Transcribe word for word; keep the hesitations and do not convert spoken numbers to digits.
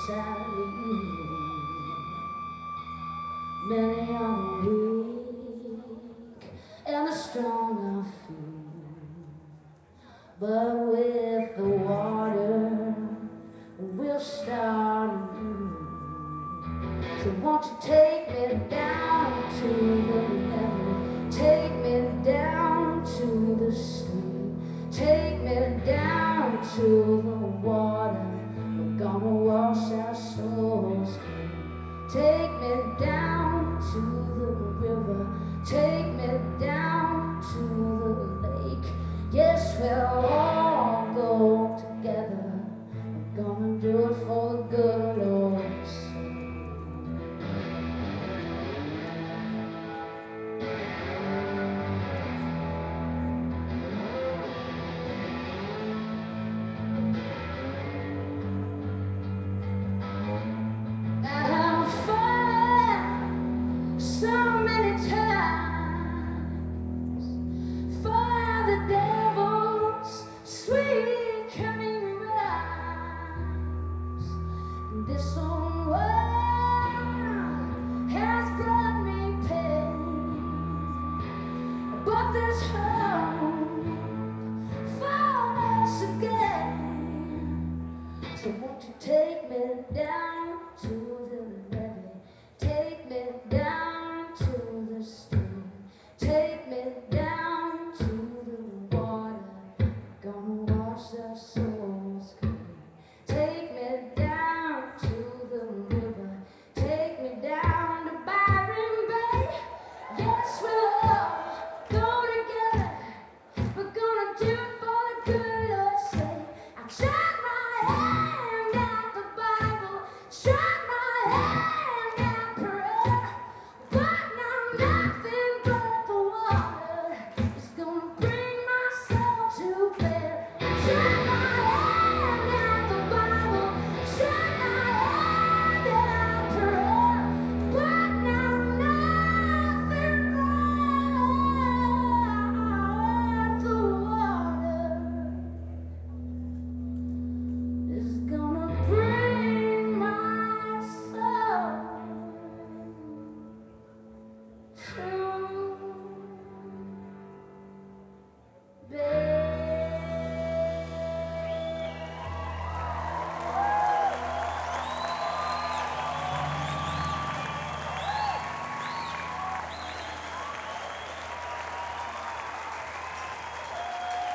sadly you. Many are the weak and the strong I feel, but with the water we'll start anew. So won't you take me down to the level, take me down to the stream, take me down to the water. We're gonna wash our souls clean. Take me down to the river, take me down to the lake. Yes, we'll